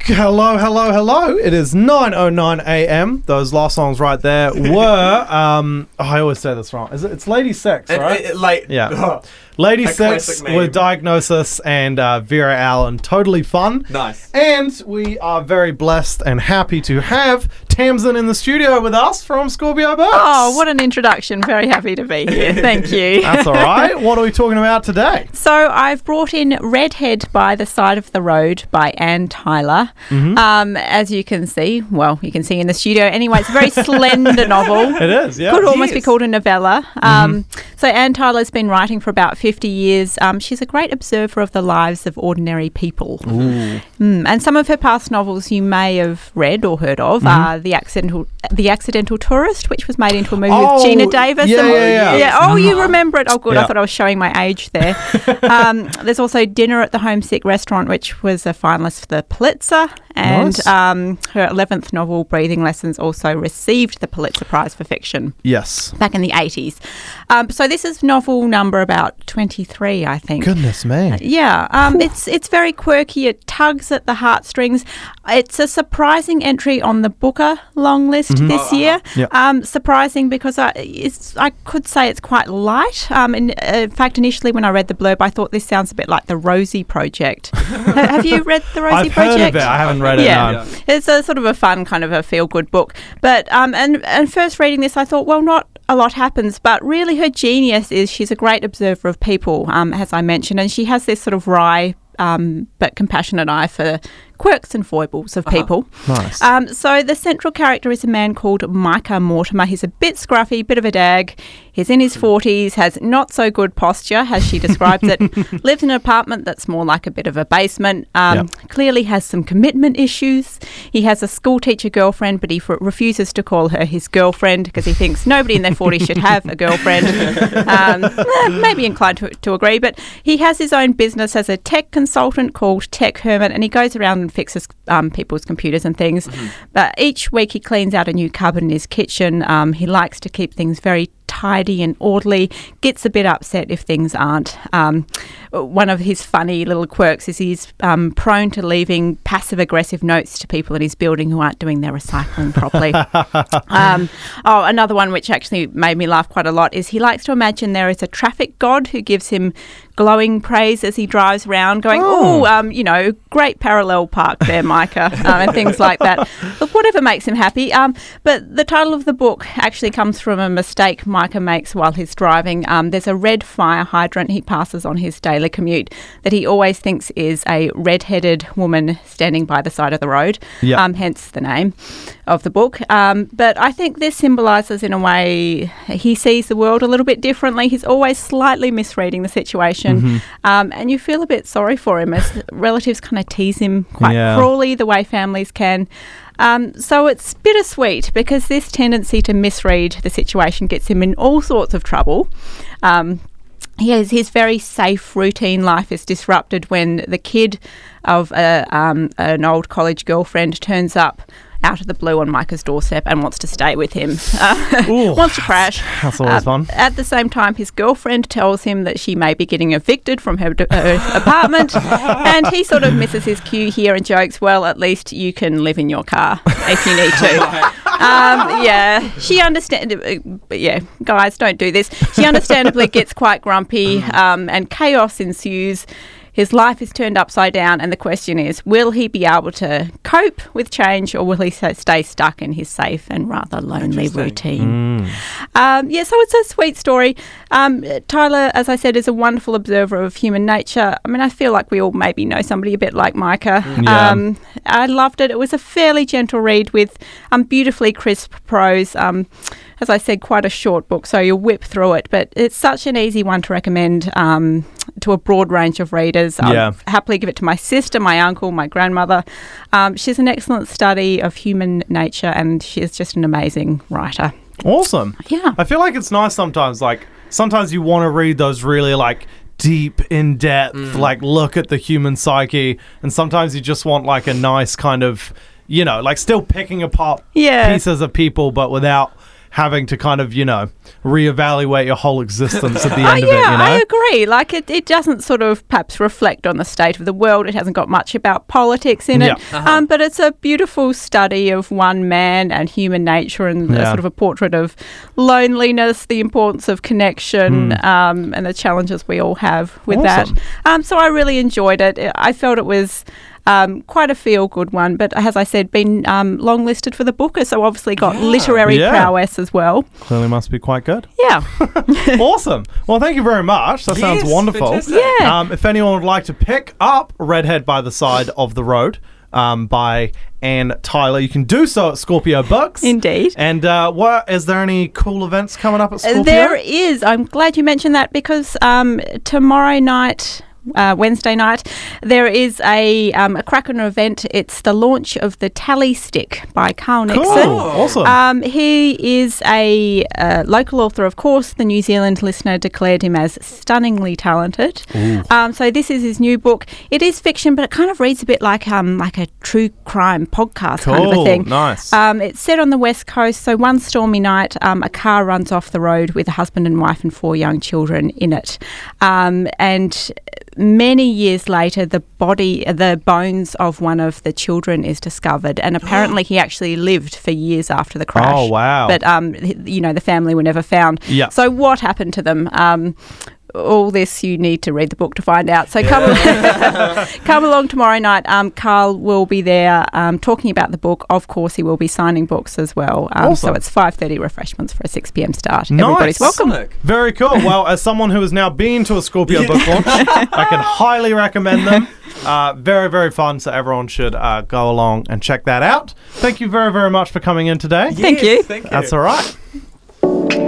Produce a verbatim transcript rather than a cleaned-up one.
Hello, hello, hello. It is nine oh nine a.m. Those last songs right there were, um, oh, I always say this wrong. Is it, it's Lady Six, right? It, it, like, yeah. Lady Six with Diagnosis and uh, Vera Allen. Totally fun. Nice. And we are very blessed and happy to have Tamsin in the studio with us from Scorpio Books. Oh, what an introduction. Very happy to be here. Thank you. That's all right. What are we talking about today? So I've brought in Redhead by the Side of the Road by Anne Tyler. Mm-hmm. Um, as you can see, well, you can see in the studio anyway, it's a very slender novel. It is, yeah. Could It almost is. be called a novella. Um, mm-hmm. So Anne Tyler's been writing for about fifty years. Um, she's a great observer of the lives of ordinary people. Mm, and some of her past novels you may have read or heard of. Mm-hmm. Uh, the Accidental The Accidental Tourist, which was made into a movie oh, with Gina Davis. Yeah, and, yeah, yeah. Oh, you remember it. Oh, good. Yeah. I thought I was showing my age there. um, there's also Dinner at the Homesick Restaurant, which was a finalist for the Pulitzer. And Nice. um, her eleventh novel, Breathing Lessons, also received the Pulitzer Prize for Fiction. Yes. Back in the eighties. Um, so this is novel number about twenty-three, I think. Goodness me. Yeah, um, it's it's very quirky. It tugs at the heartstrings. It's a surprising entry on the Booker long list Mm-hmm. this year. Yeah. Um, surprising because I, it's, I could say it's quite light. Um, in, uh, in fact, initially when I read the blurb, I thought this sounds a bit like the Rosie Project. Ha- have you read the Rosie I've Project? heard of it. I haven't read it. Yeah. No. It's a sort of a fun kind of a feel-good book. But um, and and first reading this, I thought, well, not a lot happens, but really her genius is she's a great observer of people, um, as I mentioned, and she has this sort of wry um, but compassionate eye for quirks and foibles of people. Uh-huh. Nice. Um, so the central character is a man called Micah Mortimer. He's a bit scruffy, bit of a dag. He's in his forties, has not so good posture, as she describes it. Lives in an apartment that's more like a bit of a basement. Um, Yep. Clearly has some commitment issues. He has a school teacher girlfriend, but he f- refuses to call her his girlfriend because he thinks nobody in their forties should have a girlfriend. Um, eh, maybe inclined to, to agree, but he has his own business as a tech consultant called Tech Hermit, and he goes around and fixes um, people's computers and things. Mm-hmm. But each week he cleans out a new cupboard in his kitchen. Um, he likes to keep things very tidy and orderly, gets a bit upset if things aren't. Um, one of his funny little quirks is he's um, prone to leaving passive-aggressive notes to people in his building who aren't doing their recycling properly. um, oh, another one which actually made me laugh quite a lot is he likes to imagine there is a traffic god who gives him glowing praise as he drives around going, oh, um, you know, great parallel park there, Micah, um, and things like that. Look, whatever makes him happy. Um, but the title of the book actually comes from a mistake Micah makes while he's driving. Um, there's a red fire hydrant he passes on his daily commute that he always thinks is a red-headed woman standing by the side of the road, Yep. um, hence the name of the book. Um, but I think this symbolises, in a way, he sees the world a little bit differently. He's always slightly misreading the situation. Mm-hmm. Um, and you feel a bit sorry for him as relatives kind of tease him quite Yeah. cruelly the way families can. Um, so it's bittersweet because this tendency to misread the situation gets him in all sorts of trouble. Um, he has, his very safe routine life is disrupted when the kid of a, um, an old college girlfriend turns up out of the blue on Micah's doorstep and wants to stay with him. Uh, Ooh, wants to crash. That's always Uh, fun. At the same time, his girlfriend tells him that she may be getting evicted from her, her apartment, and he sort of misses his cue here and jokes, well, at least you can live in your car if you need to. Um, yeah, she understands. But yeah, guys, don't do this. She understandably gets quite grumpy, um, and chaos ensues. His life is turned upside down, and the question is, will he be able to cope with change, or will he stay stuck in his safe and rather lonely routine? Mm. Um, yeah, so it's a sweet story. Um, Tyler, as I said, is a wonderful observer of human nature. I mean, I feel like we all maybe know somebody a bit like Micah. Yeah. Um, I loved it. It was a fairly gentle read with um, beautifully crisp prose. Um, as I said, quite a short book, so you'll whip through it. But it's such an easy one to recommend um, to a broad range of readers. Yeah. I'll happily give it to my sister, my uncle, my grandmother. Um, she's an excellent study of human nature, and she is just an amazing writer. Awesome. Yeah. I feel like it's nice sometimes, like, sometimes you want to read those really, like, deep, in-depth, Mm. like, look at the human psyche, and sometimes you just want, like, a nice kind of, you know, like, still picking apart Yeah. pieces of people, but without having to kind of, you know, reevaluate your whole existence at the end Oh, of it, yeah, you know? I agree. Like, it, it doesn't sort of perhaps reflect on the state of the world. It hasn't got much about politics in it. Yeah. Uh-huh. Um, but it's a beautiful study of one man and human nature and a Yeah. sort of a portrait of loneliness, the importance of connection, Mm. um, and the challenges we all have with Awesome. that. Um, so I really enjoyed it. I felt it was um, quite a feel-good one, but as I said, been um, long-listed for the Booker, so obviously got Yeah. literary Yeah. prowess as well. Clearly must be quite good. Yeah. Awesome. Well, thank you very much. That sounds Yes, wonderful. fantastic. Yeah. Um, if anyone would like to pick up Redhead by the Side of the Road um, by Anne Tyler, you can do so at Scorpio Books. Indeed. And uh, what is there any cool events coming up at Scorpio? Uh, There is. I'm glad you mentioned that because um, tomorrow night, uh, Wednesday night, there is a um, a Kraken event. It's the launch of the Tally Stick by Carl Cool. Nixon. Awesome. Um, he is a uh, local author, of course. The New Zealand Listener declared him as stunningly talented. Um, so this is his new book. It is fiction, but it kind of reads a bit like um like a true crime podcast kind of a Cool. thing. Nice. Um, it's set on the west coast. So one stormy night, um, a car runs off the road with a husband and wife and four young children in it. Um, and many years later, the body, the bones of one of the children is discovered, and apparently he actually lived for years after the crash. Oh, wow. But um, th- you know, the family were never found. Yeah. So what happened to them? Um, all this you need to read the book to find out. So come come along tomorrow night. Um, Carl will be there um, talking about the book. Of course, he will be signing books as well. Um, Awesome. So it's five thirty refreshments for a six p.m. start. Nice. Everybody's welcome. Sonic. Very cool. Well, as someone who has now been to a Scorpio book launch, I can highly recommend them. Uh, very, very fun. So everyone should uh, go along and check that out. Thank you very, very much for coming in today. Thank Yes, you. Thank you. That's all right.